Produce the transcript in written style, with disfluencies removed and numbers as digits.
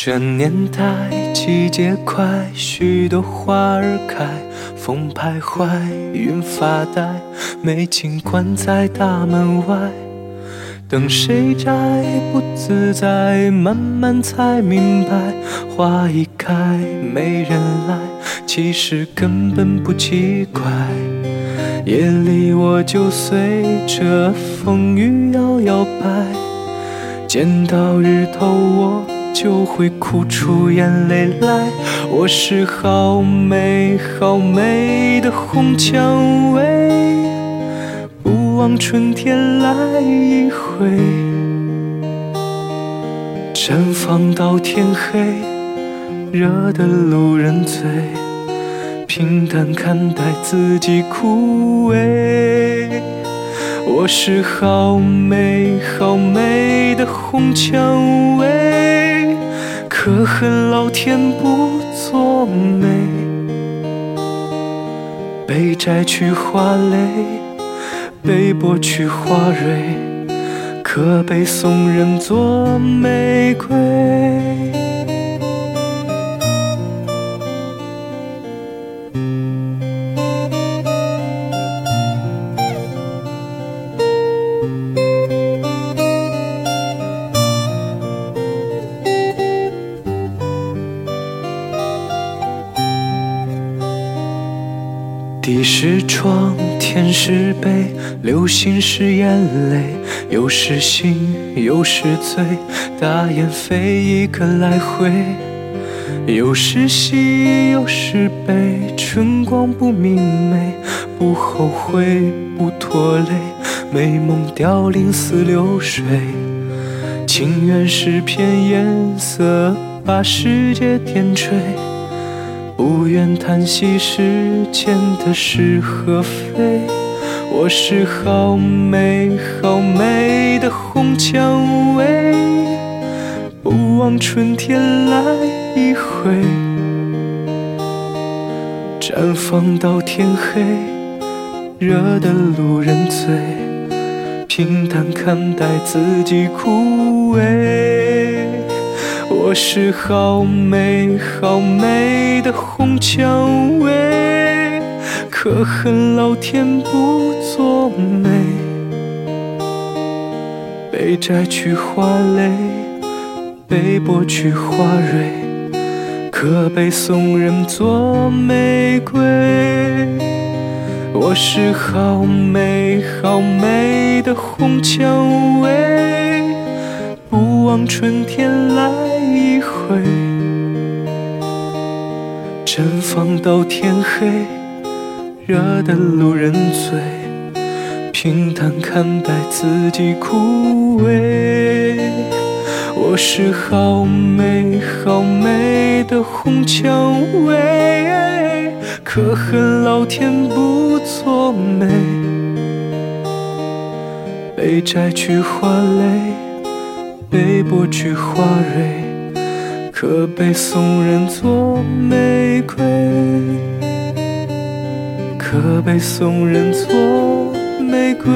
这年代季节快，许多花儿开，风徘徊，云发呆，美景关在大门外。等谁摘不自在，慢慢才明白，花一开没人来，其实根本不奇怪。夜里我就随着风雨摇摇摆，见到日头我就会哭出眼泪来。我是好美好美的红蔷薇，不枉春天来一回，绽放到天黑，惹得路人醉，平淡看待自己枯萎。我是好美好美的红蔷薇，可恨老天不作美，被摘去花蕾，被剥去花蕊，可被送人做玫瑰。地是窗，天是悲，流星是眼泪，有时醒，有时醉，大雁飞一个来回，有时喜，有时悲，春光不明媚，不后悔，不拖累，美梦凋零似流水，情缘是片颜色，把世界点缀，不愿叹息世间的是和非。我是好美好美的红蔷薇，不枉春天来一回，绽放到天黑，惹得路人醉，平淡看待自己枯萎。我是好美好美的红蔷薇，可恨老天不作美，被摘去花蕾，被剥去花蕊，可被送人做玫瑰。我是好美好美的红蔷薇，不枉春天来一回，绽放到天黑，惹得路人醉，平淡看待自己枯萎。我是好美好美的红蔷薇，可恨老天不作美，被摘去花蕾，被剥去花蕊，可被送人做玫瑰，可被送人做玫瑰。